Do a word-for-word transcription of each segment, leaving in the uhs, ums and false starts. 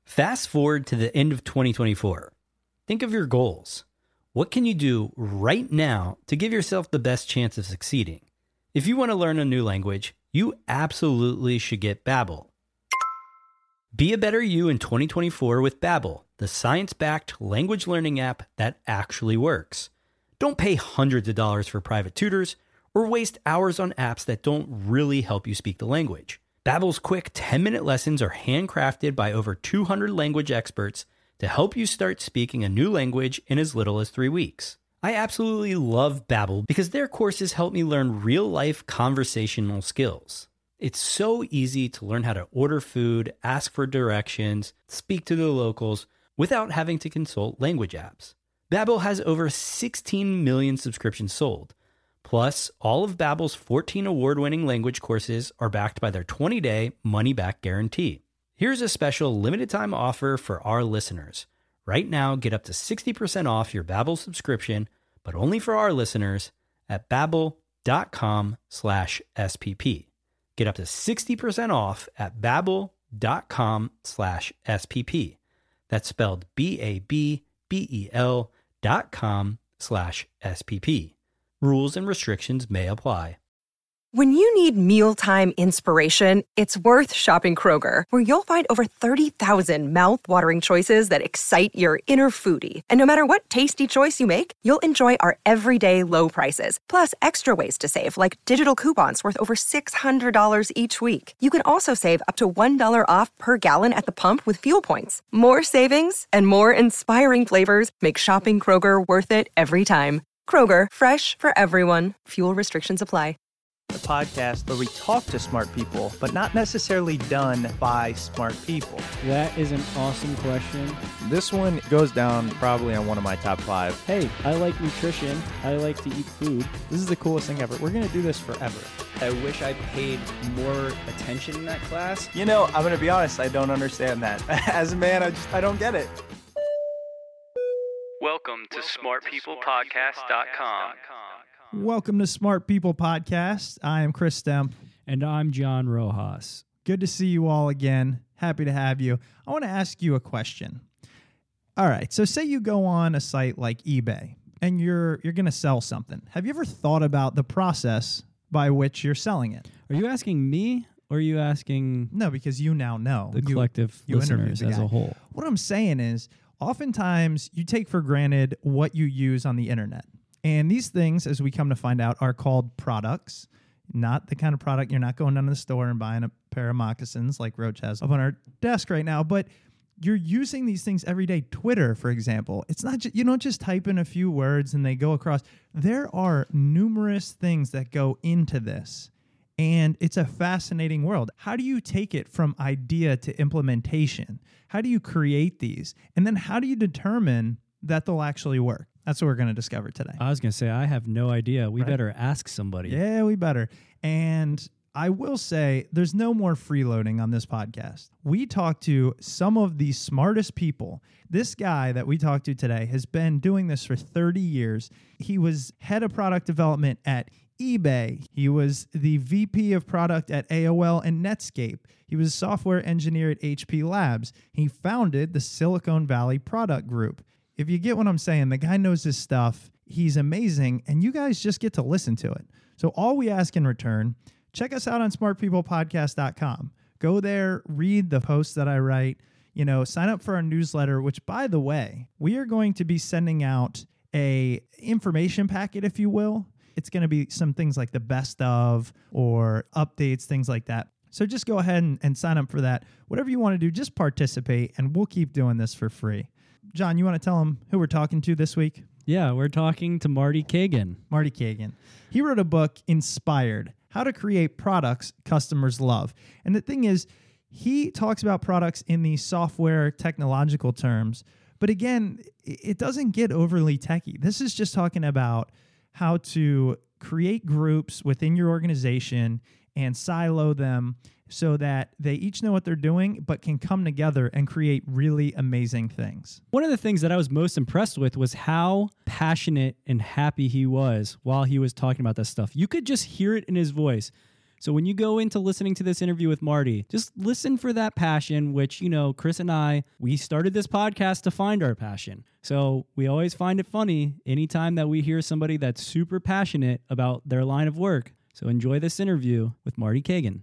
Fast forward to the end of twenty twenty-four. Think of your goals. What can you do right now to give yourself the best chance of succeeding? If you want to learn a new language, you absolutely should get Babbel. Be a better you in twenty twenty-four with Babbel, the science-backed language learning app that actually works. Don't pay hundreds of dollars for private tutors or waste hours on apps that don't really help you speak the language. Babbel's quick ten-minute lessons are handcrafted by over two hundred language experts to help you start speaking a new language in as little as three weeks. I absolutely love Babbel because their courses help me learn real-life conversational skills. It's so easy to learn how to order food, ask for directions, speak to the locals without having to consult language apps. Babbel has over sixteen million subscriptions sold. Plus, all of Babbel's fourteen award-winning language courses are backed by their twenty-day money-back guarantee. Here's a special limited-time offer for our listeners. Right now, get up to sixty percent off your Babbel subscription, but only for our listeners at babbel.com slash SPP. Get up to sixty percent off at babbel.com slash SPP. That's spelled B A B B E L dot com slash SPP. Rules and restrictions may apply. When you need mealtime inspiration, it's worth shopping Kroger, where you'll find over thirty thousand mouth-watering choices that excite your inner foodie. And no matter what tasty choice you make, you'll enjoy our everyday low prices, plus extra ways to save, like digital coupons worth over six hundred dollars each week. You can also save up to one dollar off per gallon at the pump with fuel points. More savings and more inspiring flavors make shopping Kroger worth it every time. Kroger, fresh for everyone. Fuel restrictions apply. The podcast where we talk to smart people, but not necessarily done by smart people. That is an awesome question. This one goes down probably on one of my top five. Hey, I like nutrition. I like to eat food. This is the coolest thing ever. We're going to do this forever. I wish I paid more attention in that class. You know, I'm going to be honest, I don't understand that. As a man, I just I don't get it. Welcome to smart people podcast dot com. Welcome to Smart People Podcast. I am Chris Stemp. And I'm John Rojas. Good to see you all again. Happy to have you. I want to ask you a question. All right, so say you go on a site like eBay and you're you're going to sell something. Have you ever thought about the process by which you're selling it? Are you asking me or are you asking... No, because you now know. The you, collective you listeners as a whole. What I'm saying is, oftentimes you take for granted what you use on the internet. And these things, as we come to find out, are called products, not the kind of product you're not going down to the store and buying a pair of moccasins like Roach has up on our desk right now, but you're using these things every day. Twitter, for example, it's not just, you don't just type in a few words and they go across. There are numerous things that go into this, and it's a fascinating world. How do you take it from idea to implementation? How do you create these? And then how do you determine that they'll actually work? That's what we're going to discover today. I was going to say, I have no idea. We Right. better ask somebody. Yeah, we better. And I will say there's no more freeloading on this podcast. We talked to some of the smartest people. This guy that we talked to today has been doing this for thirty years. He was head of product development at eBay. He was the V P of product at A O L and Netscape. He was a software engineer at H P Labs. He founded the Silicon Valley Product Group. If you get what I'm saying, the guy knows his stuff. He's amazing, and you guys just get to listen to it. So all we ask in return, check us out on smart people podcast dot com. Go there, read the posts that I write, you know, sign up for our newsletter, which, by the way, we are going to be sending out a information packet, if you will. It's going to be some things like the best of or updates, things like that. So just go ahead and, and sign up for that. Whatever you want to do, just participate, and we'll keep doing this for free. John, you want to tell them who we're talking to this week? Yeah, we're talking to Marty Kagan. Marty Kagan. He wrote a book, Inspired, How to Create Products Customers Love. And the thing is, he talks about products in the software technological terms. But again, it doesn't get overly techy. This is just talking about how to create groups within your organization and silo them so that they each know what they're doing, but can come together and create really amazing things. One of the things that I was most impressed with was how passionate and happy he was while he was talking about this stuff. You could just hear it in his voice. So when you go into listening to this interview with Marty, just listen for that passion, which, you know, Chris and I, we started this podcast to find our passion. So we always find it funny anytime that we hear somebody that's super passionate about their line of work. So enjoy this interview with Marty Cagan.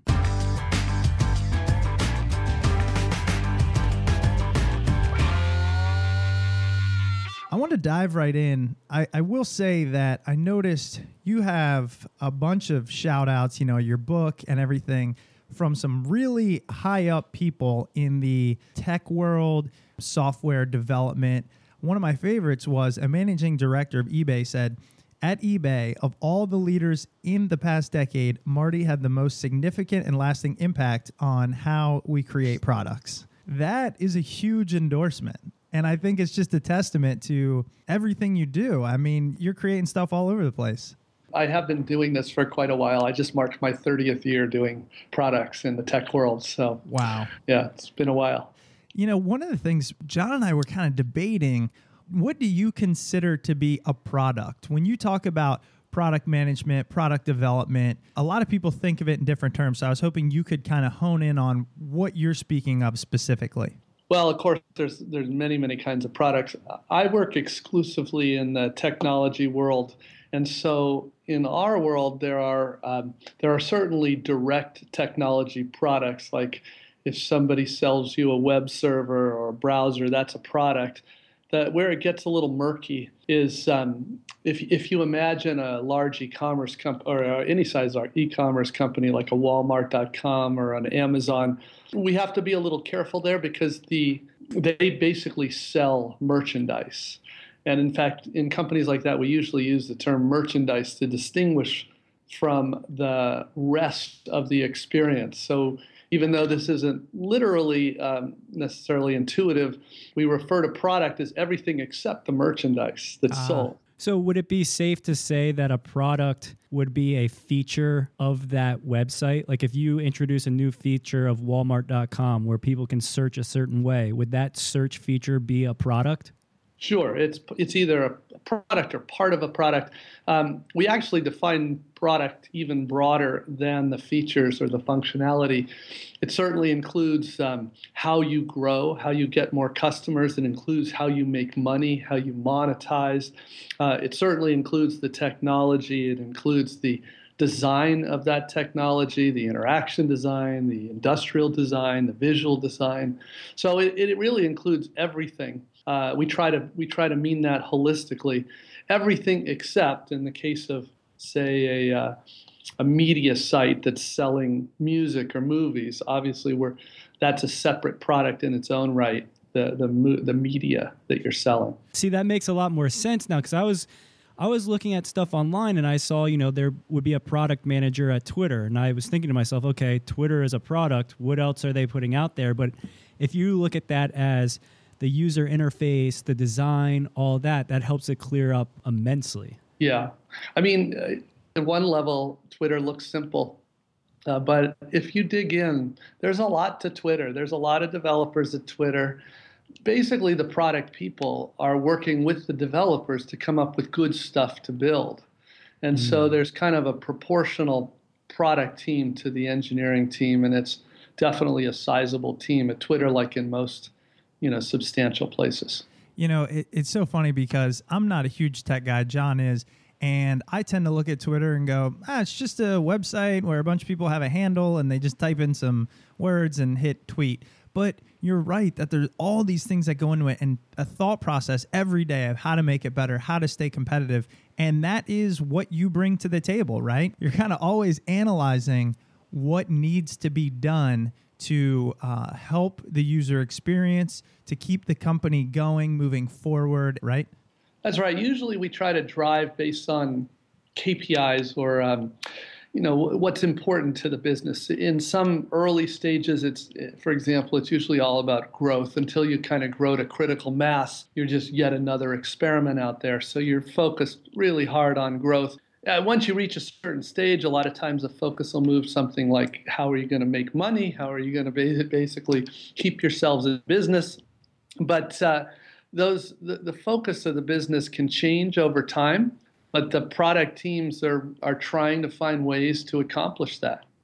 I want to dive right in. I, I will say that I noticed you have a bunch of shout outs, you know, your book and everything from some really high up people in the tech world, software development. One of my favorites was a managing director of eBay said, at eBay, of all the leaders in the past decade, Marty had the most significant and lasting impact on how we create products. That is a huge endorsement. And I think it's just a testament to everything you do. I mean, you're creating stuff all over the place. I have been doing this for quite a while. I just marked my thirtieth year doing products in the tech world. So, wow. Yeah, it's been a while. You know, one of the things John and I were kind of debating, what do you consider to be a product? When you talk about product management, product development, a lot of people think of it in different terms. So I was hoping you could kind of hone in on what you're speaking of specifically. Well, of course, there's there's many, many kinds of products. I work exclusively in the technology world. And so in our world, there are um, there are certainly direct technology products. Like if somebody sells you a web server or a browser, that's a product. That where it gets a little murky is um, if if you imagine a large e-commerce company or any size e-commerce company like a Walmart dot com or an Amazon, we have to be a little careful there because the they basically sell merchandise. And in fact, in companies like that, we usually use the term merchandise to distinguish from the rest of the experience. So even though this isn't literally um, necessarily intuitive, we refer to product as everything except the merchandise that's Ah. sold. So would it be safe to say that a product would be a feature of that website? Like if you introduce a new feature of Walmart dot com where people can search a certain way, would that search feature be a product? Sure, it's it's either a product or part of a product. Um, we actually define product even broader than the features or the functionality. It certainly includes um, how you grow, how you get more customers. It includes how you make money, how you monetize. Uh, it certainly includes the technology. It includes the design of that technology, the interaction design, the industrial design, the visual design. So it, it really includes everything. Uh, we try to we try to mean that holistically, everything except in the case of, say, a uh, a media site that's selling music or movies. Obviously, we're that's a separate product in its own right. The the the media that you're selling. See, that makes a lot more sense now because I was. I was looking at stuff online and I saw, you know, there would be a product manager at Twitter. And I was thinking to myself, okay, Twitter is a product. What else are they putting out there? But if you look at that as the user interface, the design, all that, that helps it clear up immensely. Yeah. I mean, uh, at one level, Twitter looks simple. Uh, but if you dig in, there's a lot to Twitter. There's a lot of developers at Twitter. Basically, the product people are working with the developers to come up with good stuff to build. And mm. so there's kind of a proportional product team to the engineering team, and it's definitely a sizable team at Twitter, like in most, you know, substantial places. You know, it, it's so funny because I'm not a huge tech guy. John is. And I tend to look at Twitter and go, ah, it's just a website where a bunch of people have a handle and they just type in some words and hit tweet. But you're right that there's all these things that go into it and a thought process every day of how to make it better, how to stay competitive. And that is what you bring to the table, right? You're kind of always analyzing what needs to be done to uh, help the user experience, to keep the company going, moving forward, right? That's right. Usually we try to drive based on K P Is or, um, you know, what's important to the business. In some early stages, it's, for example, it's usually all about growth. Until you kind of grow to critical mass, you're just yet another experiment out there. So you're focused really hard on growth. Uh, once you reach a certain stage, a lot of times the focus will move something like, how are you going to make money? How are you going to basically keep yourselves in business? But uh, those the, the focus of the business can change over time, but the product teams are are trying to find ways to accomplish that.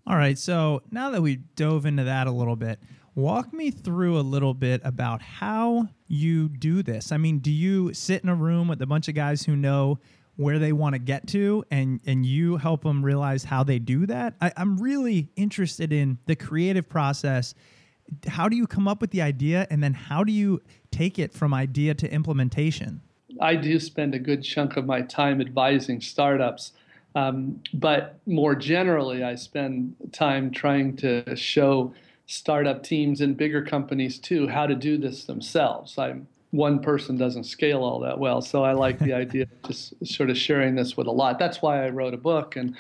All right. So now that we dove into that a little bit, walk me through a little bit about how you do this. I mean, do you sit in a room with a bunch of guys who know where they want to get to and, and you help them realize how they do that? I, I'm really interested in the creative process. How do you come up with the idea, and then how do you take it from idea to implementation? I do spend a good chunk of my time advising startups. Um, but more generally, I spend time trying to show startup teams and bigger companies too how to do this themselves. I'm one person doesn't scale all that well, so I like the idea of just sort of sharing this with a lot. That's why I wrote a book, and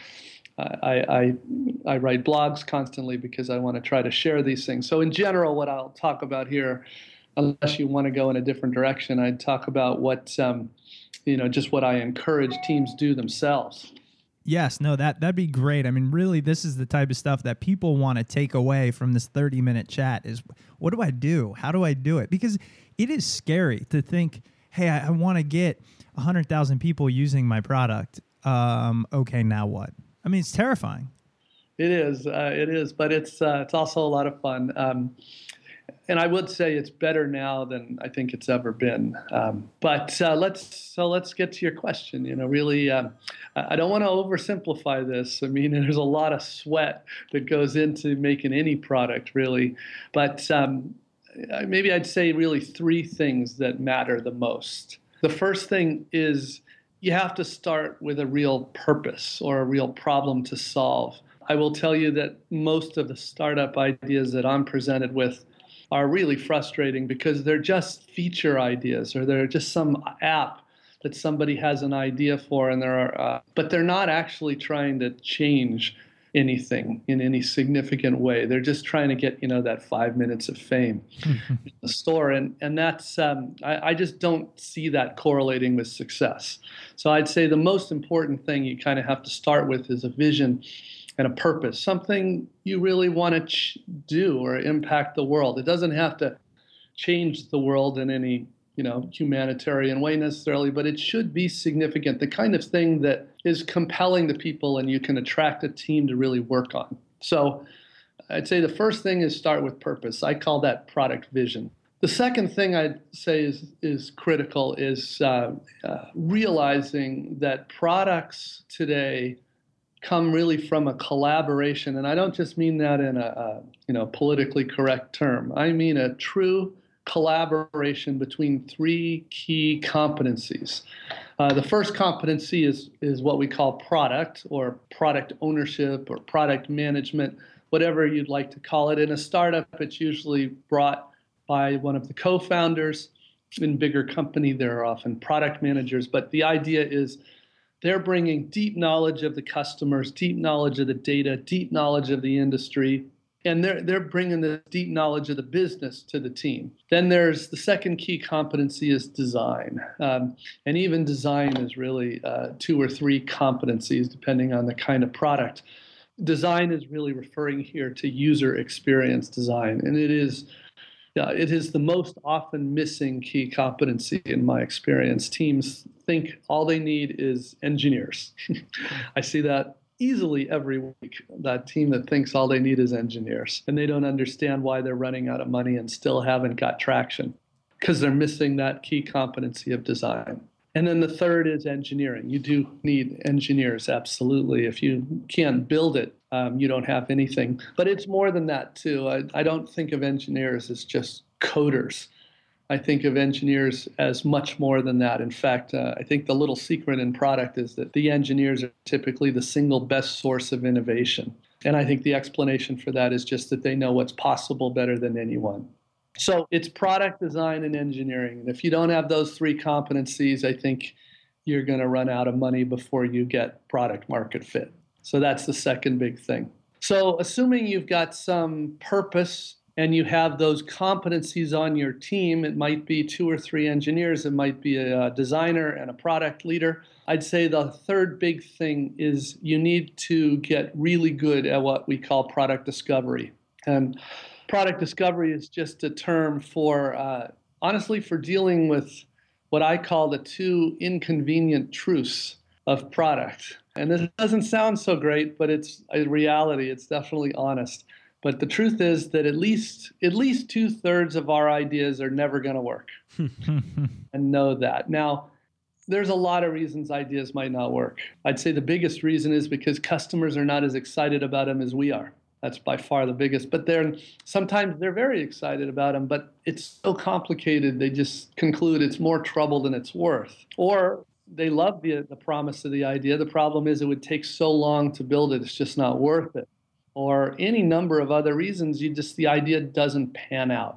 I, I, I write blogs constantly because I want to try to share these things. So in general, what I'll talk about here, unless you want to go in a different direction, I'd talk about what, um, you know, just what I encourage teams do themselves. Yes, no, that, that'd be great. I mean, really, this is the type of stuff that people want to take away from this thirty-minute chat is, what do I do? How do I do it? Because it is scary to think, hey, I, I want to get one hundred thousand people using my product. Um, okay, now what? I mean, it's terrifying. It is. Uh, it is. But it's uh, it's also a lot of fun. Um, and I would say it's better now than I think it's ever been. Um, but uh, let's so let's get to your question. You know, really, um, I don't want to oversimplify this. I mean, there's a lot of sweat that goes into making any product, really. But um, maybe I'd say really three things that matter the most. The first thing is you have to start with a real purpose or a real problem to solve. I will tell you that most of the startup ideas that I'm presented with are really frustrating because they're just feature ideas, or they're just some app that somebody has an idea for, and there are, uh, but they're not actually trying to change anything in any significant way. They're just trying to get, you know, that five minutes of fame in the store, and and that's um, I, I just don't see that correlating with success. So I'd say the most important thing you kind of have to start with is a vision and a purpose, something you really want to ch- do or impact the world. It doesn't have to change the world in any, you know, humanitarian way necessarily, but it should be significant, the kind of thing that is compelling to people and you can attract a team to really work on. So I'd say the first thing is start with purpose. I call that product vision. The second thing I'd say is, is critical is uh, uh, realizing that products today come really from a collaboration. And I don't just mean that in a, a you know politically correct term. I mean a true collaboration between three key competencies. Uh, the first competency is, is what we call product or product ownership or product management, whatever you'd like to call it. In a startup, it's usually brought by one of the co-founders. In bigger company, there are often product managers, but the idea is they're bringing deep knowledge of the customers, deep knowledge of the data, deep knowledge of the industry, and they're they're bringing the deep knowledge of the business to the team. Then there's the second key competency is design, um, and even design is really uh, two or three competencies depending on the kind of product. Design is really referring here to user experience design, and it is. Yeah, it is the most often missing key competency in my experience. Teams think all they need is engineers. I see that easily every week, that team that thinks all they need is engineers, and they don't understand why they're running out of money and still haven't got traction because they're missing that key competency of design. And then the third is engineering. You do need engineers, absolutely. If you can't build it, um, you don't have anything. But it's more than that, too. I, I don't think of engineers as just coders. I think of engineers as much more than that. In fact, uh, I think the little secret in product is that the engineers are typically the single best source of innovation. And I think the explanation for that is just that they know what's possible better than anyone. So it's product design and engineering. And if you don't have those three competencies, I think you're going to run out of money before you get product market fit. So that's the second big thing. So assuming you've got some purpose and you have those competencies on your team, it might be two or three engineers, it might be a designer and a product leader. I'd say the third big thing is you need to get really good at what we call product discovery. And product discovery is just a term for, uh, honestly, for dealing with what I call the two inconvenient truths of product. And this doesn't sound so great, but it's a reality. It's definitely honest. But the truth is that at least at least two thirds of our ideas are never going to work. And know that. Now, there's a lot of reasons ideas might not work. I'd say the biggest reason is because customers are not as excited about them as we are. That's by far the biggest. But they're sometimes they're very excited about them, but it's so complicated they just conclude it's more trouble than it's worth. Or they love the the promise of the idea. The problem is it would take so long to build it, it's just not worth it. Or any number of other reasons, you just the idea doesn't pan out.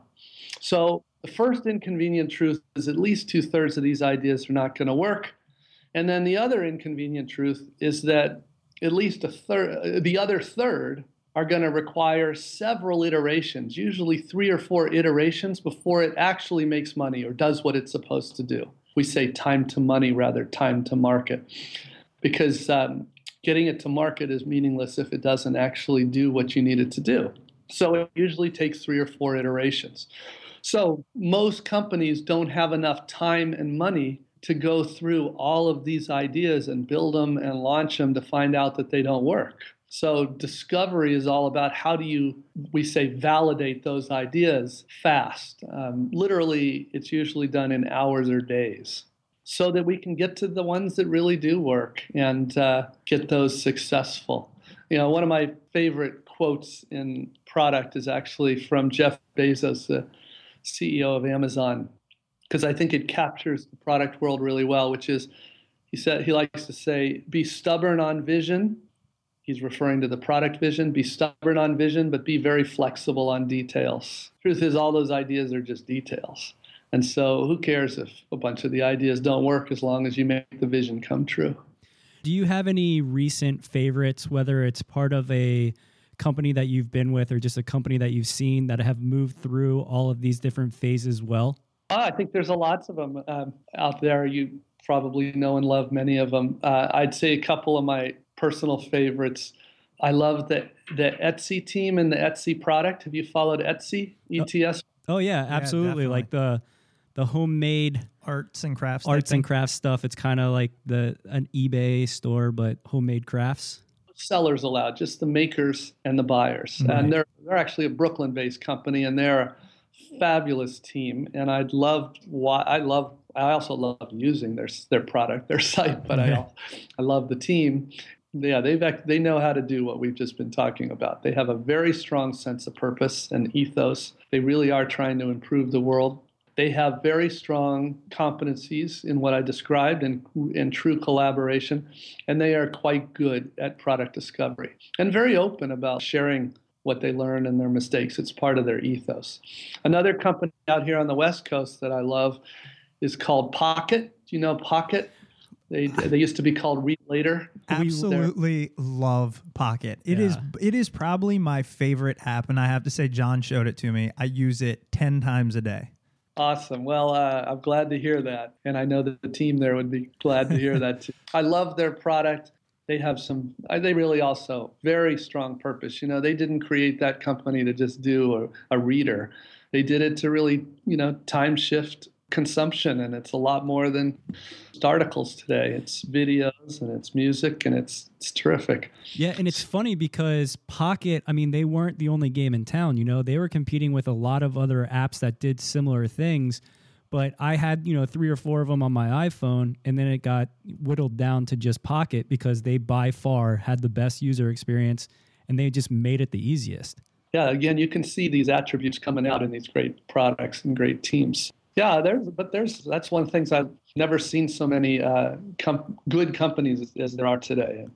So the first inconvenient truth is at least two-thirds of these ideas are not going to work. And then the other inconvenient truth is that at least a third, the other third are going to require several iterations, usually three or four iterations before it actually makes money or does what it's supposed to do. We say time to money rather time to market, because um, getting it to market is meaningless if it doesn't actually do what you need it to do. So it usually takes three or four iterations. So most companies don't have enough time and money to go through all of these ideas and build them and launch them to find out that they don't work. So discovery is all about how do you, we say, validate those ideas fast. Um, literally, it's usually done in hours or days so that we can get to the ones that really do work and uh, get those successful. You know, one of my favorite quotes in product is actually from Jeff Bezos, the C E O of Amazon, because I think it captures the product world really well, which is, he said, he likes to say, be stubborn on vision. He's referring to the product vision. Be stubborn on vision, but be very flexible on details. Truth is, all those ideas are just details. And so who cares if a bunch of the ideas don't work as long as you make the vision come true. Do you have any recent favorites, whether it's part of a company that you've been with or just a company that you've seen that have moved through all of these different phases well? Oh, I think there's a lots of them um, out there. You probably know and love many of them. Uh, I'd say a couple of my personal favorites. I love the the Etsy team and the Etsy product. Have you followed Etsy? E T S? Oh, oh yeah, absolutely. Yeah, like the the homemade arts and crafts. Arts and crafts stuff. It's kind of like the an eBay store, but homemade crafts. Sellers allowed, just the makers and the buyers. Right. And they're they're actually a Brooklyn-based company, and they're a fabulous team. And I'd love why I love I also love using their their product, their site, but I I love the team. Yeah, they've they know how to do what we've just been talking about. They have a very strong sense of purpose and ethos. They really are trying to improve the world. They have very strong competencies in what I described and in true collaboration, and they are quite good at product discovery and very open about sharing what they learn and their mistakes. It's part of their ethos. Another company out here on the West Coast that I love is called Pocket. Do you know Pocket? They they used to be called Read Later. Absolutely love Pocket. It yeah. is it is probably my favorite app, and I have to say, John showed it to me. I use it ten times a day. Awesome. Well, uh, I'm glad to hear that, and I know that the team there would be glad to hear that too. I love their product. They have some. They really also very strong purpose. You know, they didn't create that company to just do a, a reader. They did it to really, you know, time shift consumption, and it's a lot more than articles today. It's videos and it's music, and it's it's terrific. Yeah, and it's funny because Pocket, I mean, they weren't the only game in town. You know, they were competing with a lot of other apps that did similar things. But I had, you know, three or four of them on my iPhone, and then it got whittled down to just Pocket because they by far had the best user experience, and they just made it the easiest. Yeah, again, you can see these attributes coming out in these great products and great teams. Yeah, there's, but there's that's one of the things I've never seen so many uh, com- good companies as, as there are today.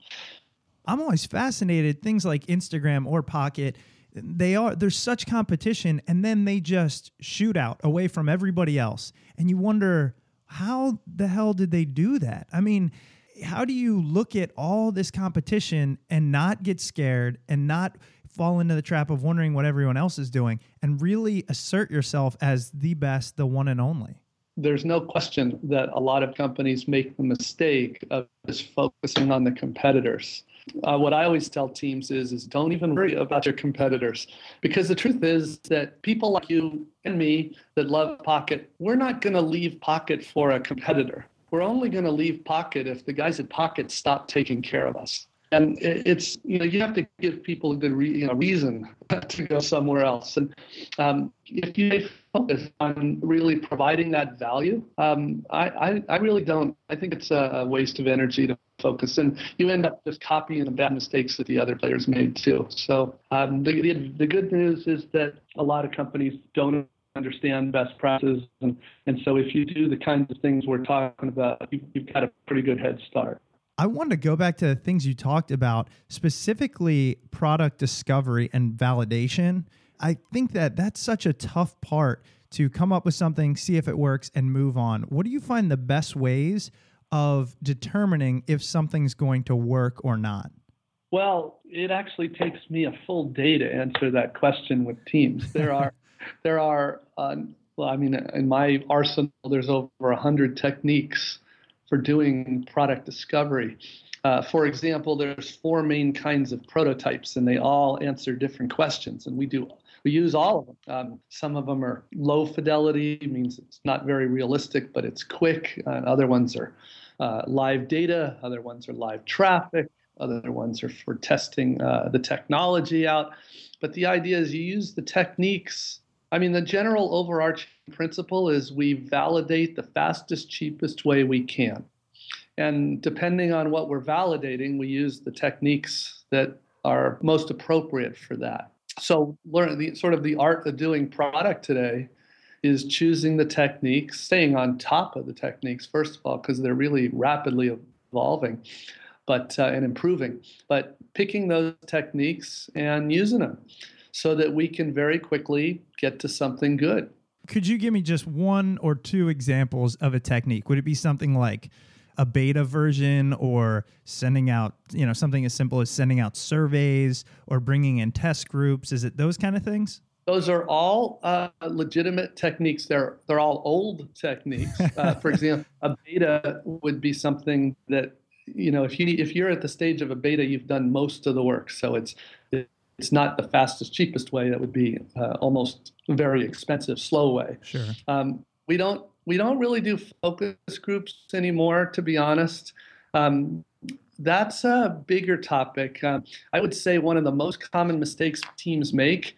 I'm always fascinated. Things like Instagram or Pocket, they are there's such competition, and then they just shoot out away from everybody else, and you wonder how the hell did they do that? I mean, how do you look at all this competition and not get scared and not fall into the trap of wondering what everyone else is doing and really assert yourself as the best, the one and only? There's no question that a lot of companies make the mistake of just focusing on the competitors. Uh, what I always tell teams is, is don't even worry about your competitors, because the truth is that people like you and me that love Pocket, we're not going to leave Pocket for a competitor. we're only going to leave Pocket if the guys at Pocket stop taking care of us. And it's, you know, you have to give people a good re- you know, reason to go somewhere else. And um, if you focus on really providing that value, um, I, I, I really don't. I think it's a waste of energy to focus. And you end up just copying the bad mistakes that the other players made too. So um, the, the, the good news is that a lot of companies don't understand best practices. And, and so if you do the kinds of things we're talking about, you, you've got a pretty good head start. I wanted to go back to the things you talked about, specifically product discovery and validation. I think that that's such a tough part to come up with something, see if it works, and move on. What do you find the best ways of determining if something's going to work or not? Well, it actually takes me a full day to answer that question with teams. There are, there are. Uh, well, I mean, in my arsenal, there's over a hundred techniques for doing product discovery. Uh, for example, there's four main kinds of prototypes, and they all answer different questions, and we do we use all of them. Um, some of them are low fidelity, means it's not very realistic, but it's quick. Uh, other ones are uh, live data. Other ones are live traffic. Other ones are for testing uh, the technology out. But the idea is you use the techniques. I mean, the general overarching principle is we validate the fastest, cheapest way we can. And depending on what we're validating, we use the techniques that are most appropriate for that. So learn the sort of the art of doing product today is choosing the techniques, staying on top of the techniques, first of all, because they're really rapidly evolving but uh, and improving, but picking those techniques and using them so that we can very quickly get to something good. Could you give me just one or two examples of a technique? Would it be something like a beta version, or sending out, you know, something as simple as sending out surveys or bringing in test groups? Is it those kind of things? Those are all uh, legitimate techniques. They're they're all old techniques. Uh, for example, a beta would be something that, you know, if you if you're at the stage of a beta, you've done most of the work. So it's it's not the fastest, cheapest way. That would be uh, almost a very expensive, slow way. Sure. Um, we don't we don't really do focus groups anymore, to be honest. Um, that's a bigger topic. Uh, I would say one of the most common mistakes teams make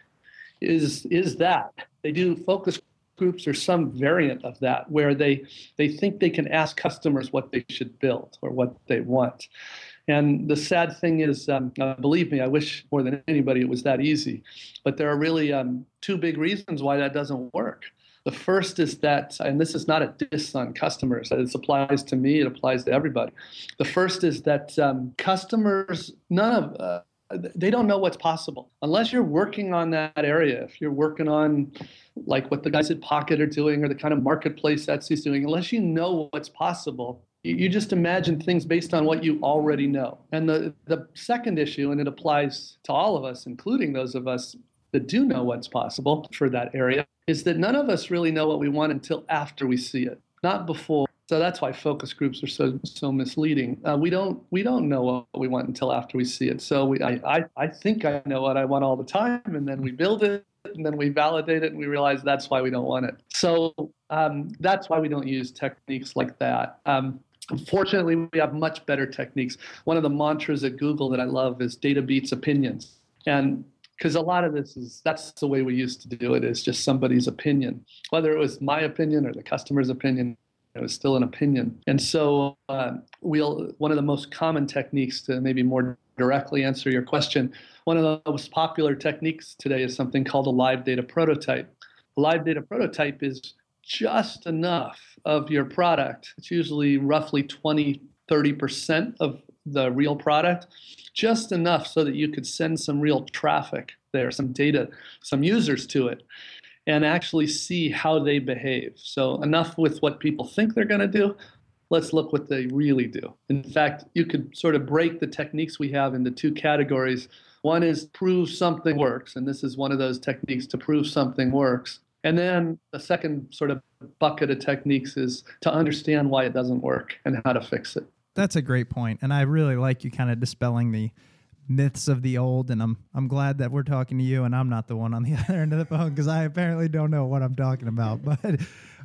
is is that they do focus groups or some variant of that, where they they think they can ask customers what they should build or what they want. And the sad thing is, um, uh, believe me, I wish more than anybody it was that easy. But there are really um, two big reasons why that doesn't work. The first is that, and this is not a diss on customers, it applies to me, it applies to everybody. The first is that um, customers, none of, uh, they don't know what's possible. Unless you're working on that area, if you're working on like what the guys at Pocket are doing or the kind of marketplace Etsy's doing, unless you know what's possible, you just imagine things based on what you already know. And the, the second issue, and it applies to all of us, including those of us that do know what's possible for that area, is that none of us really know what we want until after we see it, not before. So that's why focus groups are so so misleading. Uh, we don't we don't know what we want until after we see it. So we I, I I think I know what I want all the time, and then we build it, and then we validate it, and we realize that's why we don't want it. So um, that's why we don't use techniques like that. Um, Fortunately, we have much better techniques. One of the mantras at Google that I love is data beats opinions. And because a lot of this is, that's the way we used to do it, is just somebody's opinion. Whether it was my opinion or the customer's opinion, it was still an opinion. And so uh, we'll, one of the most common techniques to maybe more directly answer your question, one of the most popular techniques today is something called a live data prototype. A live data prototype is just enough of your product. It's usually roughly twenty, thirty percent of the real product, just enough so that you could send some real traffic there, some data, some users to it, and actually see how they behave. So enough with what people think they're going to do. Let's look what they really do. In fact, you could sort of break the techniques we have into two categories. One is prove something works, and this is one of those techniques to prove something works. And then the second sort of bucket of techniques is to understand why it doesn't work and how to fix it. That's a great point. And I really like you kind of dispelling the myths of the old. And I'm I'm glad that we're talking to you and I'm not the one on the other end of the phone, because I apparently don't know what I'm talking about. But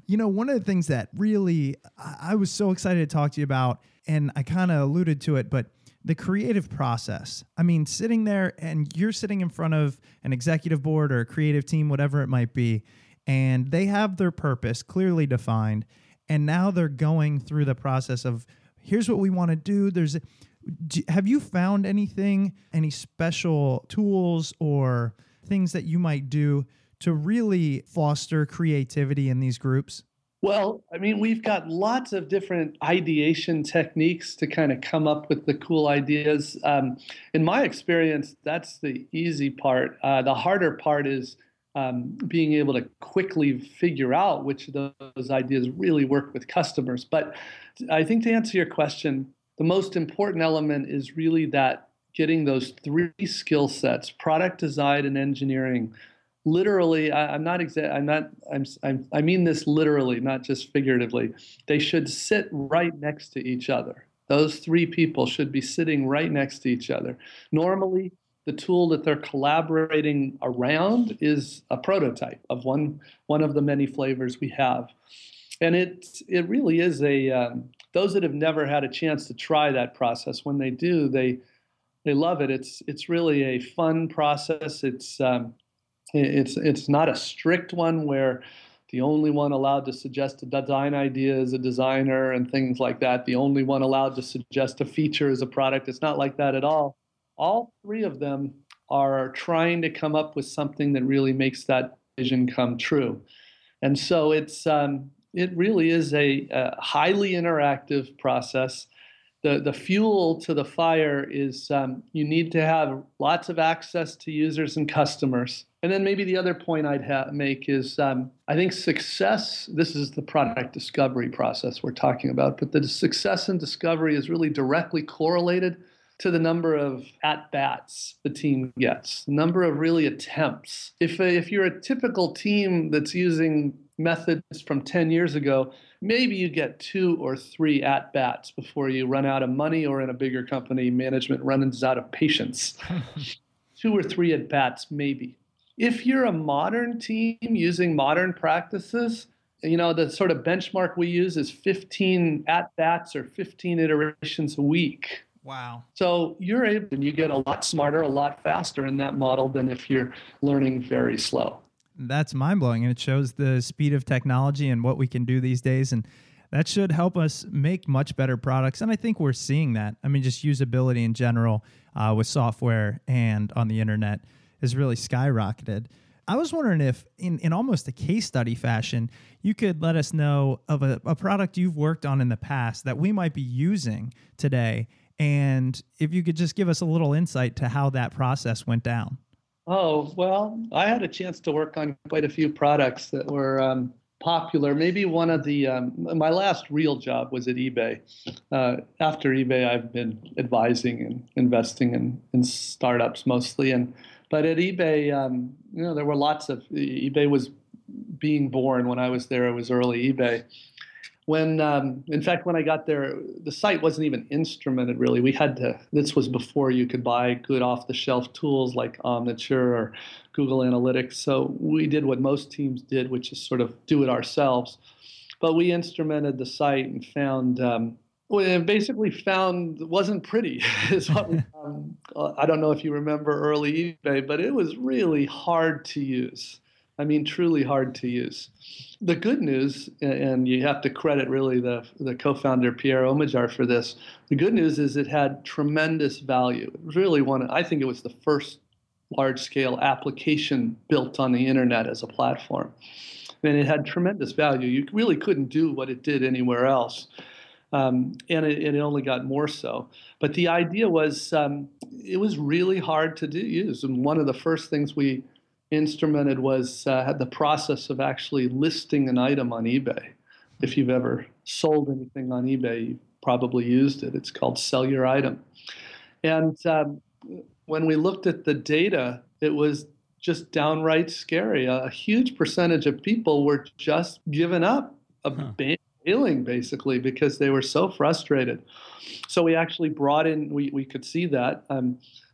You know, one of the things that really I I was so excited to talk to you about, and I kind of alluded to it, but the creative process. I mean, sitting there and you're sitting in front of an executive board or a creative team, whatever it might be, and they have their purpose clearly defined. And now they're going through the process of, here's what we want to do. There's, do, have you found anything, any special tools or things that you might do to really foster creativity in these groups? Well, I mean, we've got lots of different ideation techniques to kind of come up with the cool ideas. Um, in my experience, that's the easy part. Uh, the harder part is um, being able to quickly figure out which of those ideas really work with customers. But I think to answer your question, the most important element is really that getting those three skill sets, product design and engineering. Literally, I, I'm not exa- I'm not. I'm, I'm. I mean this literally, not just figuratively. They should sit right next to each other. Those three people should be sitting right next to each other. Normally, the tool that they're collaborating around is a prototype of one one of the many flavors we have, and it it really is a. Um, those that have never had a chance to try that process, when they do, they they love it. It's it's really a fun process. It's um, It's it's not a strict one where the only one allowed to suggest a design idea is a designer and things like that. The only one allowed to suggest a feature is a product. It's not like that at all. All three of them are trying to come up with something that really makes that vision come true. And so it's um, it really is a, a highly interactive process. The, the fuel to the fire is um, you need to have lots of access to users and customers. And then maybe the other point I'd ha- make is um, I think success, this is the product discovery process we're talking about, but the success and discovery is really directly correlated to the number of at-bats the team gets, the number of really attempts. If, if you're a typical team that's using methods from ten years ago, maybe you get two or three at-bats before you run out of money, or in a bigger company, management runs out of patience. Two or three at-bats, maybe. If you're a modern team using modern practices, you know, the sort of benchmark we use is fifteen at-bats or fifteen iterations a week. Wow. So you're able, and you get a lot smarter, a lot faster in that model than if you're learning very slow. That's mind-blowing, and it shows the speed of technology and what we can do these days, and that should help us make much better products, and I think we're seeing that. I mean, just usability in general uh, with software and on the internet has really skyrocketed. I was wondering if, in, in almost a case study fashion, you could let us know of a, a product you've worked on in the past that we might be using today, and if you could just give us a little insight to how that process went down. Oh, well, I had a chance to work on quite a few products that were um, popular. Maybe one of the, um, my last real job was at eBay. Uh, after eBay, I've been advising and investing in, in startups mostly. And But at eBay, um, you know, there were lots of, eBay was being born when I was there. It was early eBay. When, um, in fact, when I got there, the site wasn't even instrumented really. We had to, this was before you could buy good off-the-shelf tools like Omniture or Google Analytics. So we did what most teams did, which is sort of do it ourselves. But we instrumented the site and found, um, we basically found it wasn't pretty. is what we, um, I don't know if you remember early eBay, but it was really hard to use. I mean, truly hard to use. The good news, and you have to credit really the, the co-founder Pierre Omidyar for this, the good news is it had tremendous value. It was really one, I think it was the first large-scale application built on the internet as a platform. And it had tremendous value. You really couldn't do what it did anywhere else. Um, and it, it only got more so. But the idea was um, it was really hard to do, use. And one of the first things we instrumented was uh, the process of actually listing an item on eBay. If you've ever sold anything on eBay, you've probably used it. It's called Sell Your Item. And um, when we looked at the data, it was just downright scary. A huge percentage of people were just giving up, bailing basically, because they were so frustrated. So we actually brought in, we, we could see that. Um,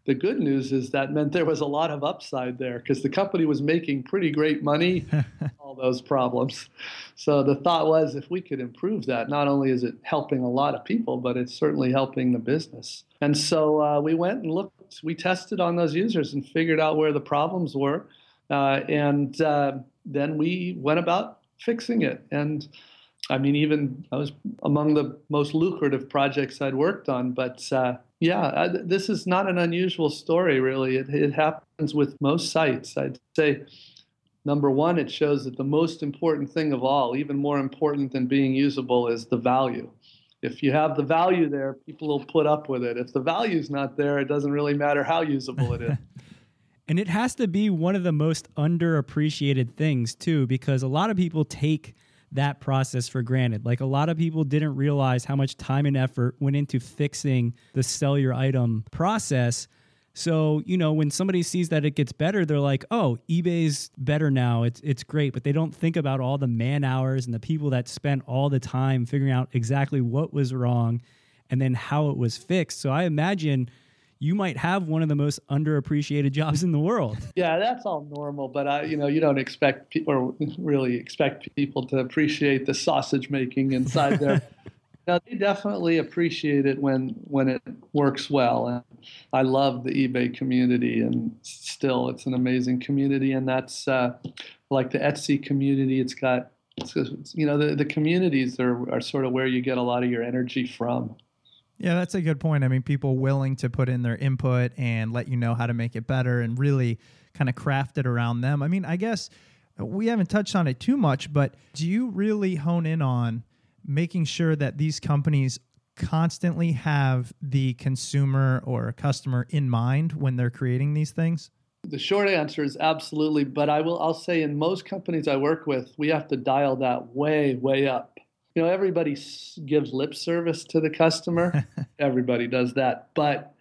the good news is that meant there was a lot of upside there because the company was making pretty great money, all those problems. So the thought was, if we could improve that, not only is it helping a lot of people, but it's certainly helping the business. And so uh, we went and looked, we tested on those users and figured out where the problems were. Uh, and uh, then we went about fixing it. And I mean, even I was among the most lucrative projects I'd worked on, but uh, yeah, I, this is not an unusual story, really. It, it happens with most sites. I'd say, number one, it shows that the most important thing of all, even more important than being usable, is the value. If you have the value there, people will put up with it. If the value's not there, it doesn't really matter how usable it is. And it has to be one of the most underappreciated things, too, because a lot of people take that process for granted. Like, a lot of people didn't realize how much time and effort went into fixing the sell your item process. So, you know, when somebody sees that it gets better, they're like, oh, eBay's better now. It's it's great. But they don't think about all the man hours and the people that spent all the time figuring out exactly what was wrong and then how it was fixed. So I imagine you might have one of the most underappreciated jobs in the world. Yeah, that's all normal, but I, you know, you don't expect people, or really expect people to appreciate the sausage making inside there. Now, they definitely appreciate it when when it works well. And I love the eBay community, and still, it's an amazing community. And that's uh, like the Etsy community. It's got, it's, you know, the the communities are are sort of where you get a lot of your energy from. Yeah, that's a good point. I mean, people willing to put in their input and let you know how to make it better and really kind of craft it around them. I mean, I guess we haven't touched on it too much, but do you really hone in on making sure that these companies constantly have the consumer or customer in mind when they're creating these things? The short answer is absolutely, but I will I'll say in most companies I work with, we have to dial that way, way up. You know, everybody gives lip service to the customer. Everybody does that. But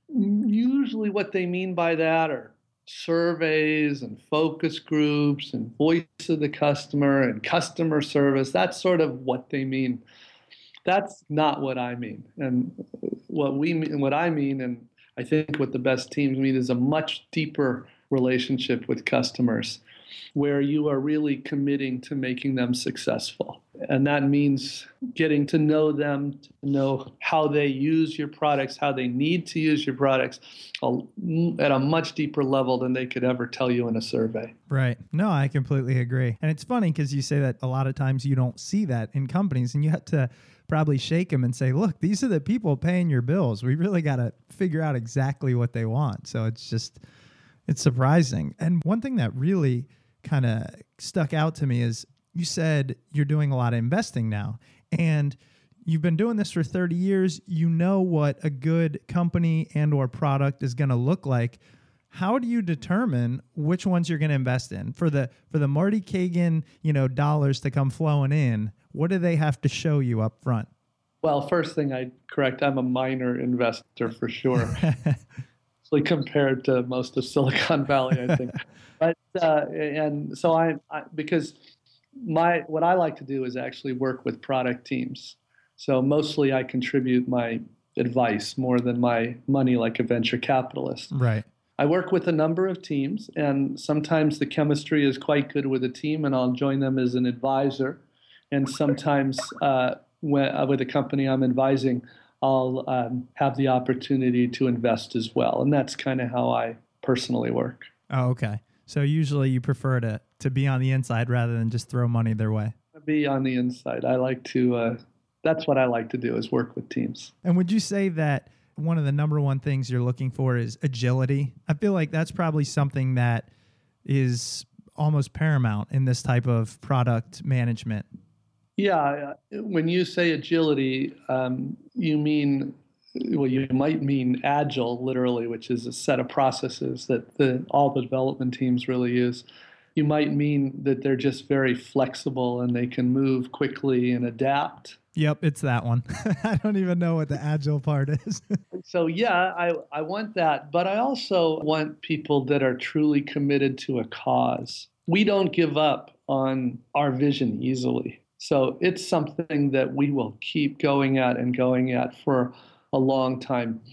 usually what they mean by that are surveys and focus groups and voice of the customer and customer service. That's sort of what they mean. That's not what I mean. And what we mean, what I mean, and I think what the best teams mean, is a much deeper relationship with customers where you are really committing to making them successful. And that means getting to know them, to know how they use your products, how they need to use your products at a much deeper level than they could ever tell you in a survey. Right. No, I completely agree. And it's funny because you say that a lot of times you don't see that in companies, and you have to probably shake them and say, look, these are the people paying your bills. We really got to figure out exactly what they want. So it's just, it's surprising. And one thing that really kind of stuck out to me is you said you're doing a lot of investing now, and you've been doing this for thirty years. You know what a good company and or product is going to look like. How do you determine which ones you're going to invest in for the for the Marty Cagan, you know, dollars to come flowing in? What do they have to show you up front? Well, first thing I correct, I'm a minor investor for sure. Compared to most of Silicon Valley, I think. But uh, and so I, I because my what I like to do is actually work with product teams. So mostly I contribute my advice more than my money, like a venture capitalist. Right. I work with a number of teams, and sometimes the chemistry is quite good with a team, and I'll join them as an advisor. And sometimes uh, when, uh, with a company I'm advising, I'll um, have the opportunity to invest as well. And that's kind of how I personally work. Oh, okay. So usually you prefer to, to be on the inside rather than just throw money their way. Be on the inside. I like to, uh, that's what I like to do, is work with teams. And would you say that one of the number one things you're looking for is agility? I feel like that's probably something that is almost paramount in this type of product management. Yeah, when you say agility, um, you mean, well, you might mean agile, literally, which is a set of processes that the, all the development teams really use. You might mean that they're just very flexible and they can move quickly and adapt. Yep, it's that one. I don't even know what the agile part is. So yeah, I, I want that, but I also want people that are truly committed to a cause. We don't give up on our vision easily. So it's something that we will keep going at and going at for a long time.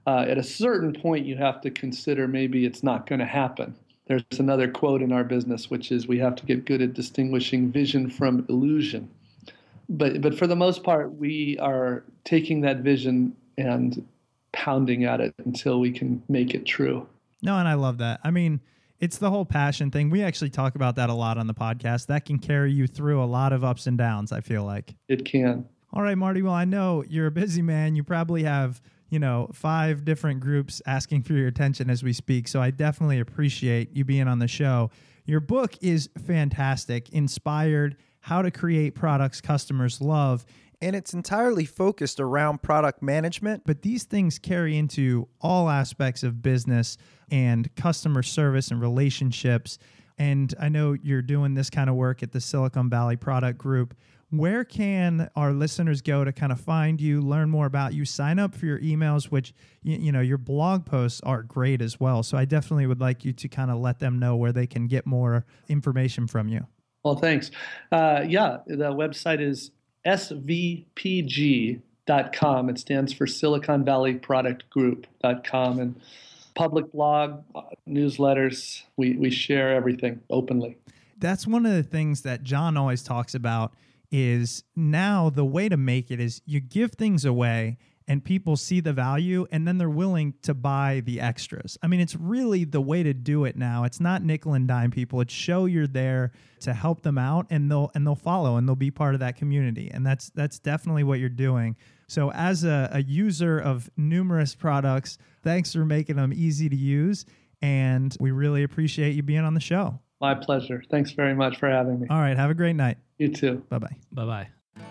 uh, at a certain point, you have to consider maybe it's not going to happen. There's another quote in our business, which is we have to get good at distinguishing vision from illusion. But but for the most part, we are taking that vision and pounding at it until we can make it true. No, and I love that. I mean, it's the whole passion thing. We actually talk about that a lot on the podcast. That can carry you through a lot of ups and downs, I feel like. It can. All right, Marty. Well, I know you're a busy man. You probably have, you know, five different groups asking for your attention as we speak. So I definitely appreciate you being on the show. Your book is fantastic, Inspired: How to Create Products Customers Love. And it's entirely focused around product management. But these things carry into all aspects of business and customer service and relationships. And I know you're doing this kind of work at the Silicon Valley Product Group. Where can our listeners go to kind of find you, learn more about you, sign up for your emails, which, you, you know, your blog posts are great as well. So I definitely would like you to kind of let them know where they can get more information from you. Well, thanks. Uh, yeah, the website is S V P G dot com. It stands for Silicon Valley Product Group dot com. And public blog, uh, newsletters, we, we share everything openly. That's one of the things that John always talks about. Is now the way to make it is you give things away and people see the value and then they're willing to buy the extras. I mean, it's really the way to do it now. It's not nickel and dime people. It's show you're there to help them out and they'll and they'll follow and they'll be part of that community. And that's that's definitely what you're doing. So as a, a user of numerous products, thanks for making them easy to use. And we really appreciate you being on the show. My pleasure. Thanks very much for having me. All right. Have a great night. You too. Bye-bye. Bye-bye.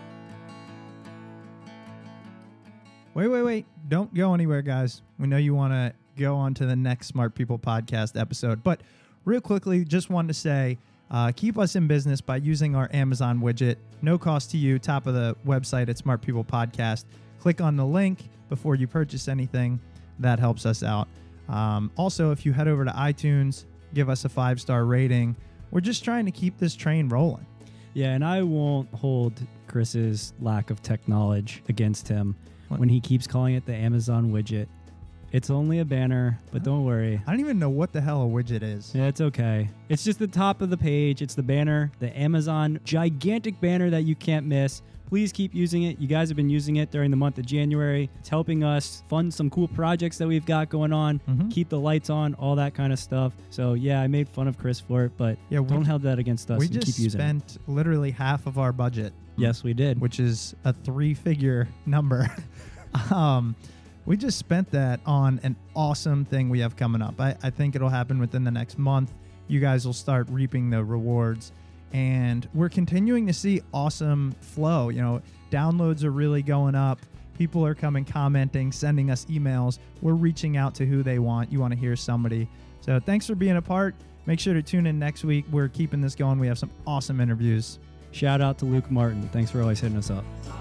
Wait, wait, wait. Don't go anywhere, guys. We know you want to go on to the next Smart People Podcast episode. But real quickly, just wanted to say, uh, keep us in business by using our Amazon widget. No cost to you. Top of the website at Smart People Podcast. Click on the link before you purchase anything. That helps us out. Um, also, if you head over to iTunes, give us a five-star rating. We're just trying to keep this train rolling. Yeah, and I won't hold Chris's lack of tech knowledge against him What? when he keeps calling it the Amazon widget. It's only a banner, but don't worry. I don't even know what the hell a widget is. Yeah, it's okay. It's just the top of the page. It's the banner, the Amazon gigantic banner that you can't miss. Please keep using it. You guys have been using it during the month of January. It's helping us fund some cool projects that we've got going on, Mm-hmm. keep the lights on, all that kind of stuff. So yeah, I made fun of Chris for it, but Yeah, we- don't hold that against us We and just keep using it. spent literally half of our budget. Yes, we did. Which is a three-figure number. um, we just spent that on an awesome thing we have coming up. I, I think it'll happen within the next month. You guys will start reaping the rewards. And we're continuing to see awesome flow. You know, downloads are really going up. People are coming, commenting, sending us emails. We're reaching out to who they want. You want to hear somebody. So thanks for being a part. Make sure to tune in next week. We're keeping this going. We have some awesome interviews. Shout out to Luke Martin. Thanks for always hitting us up.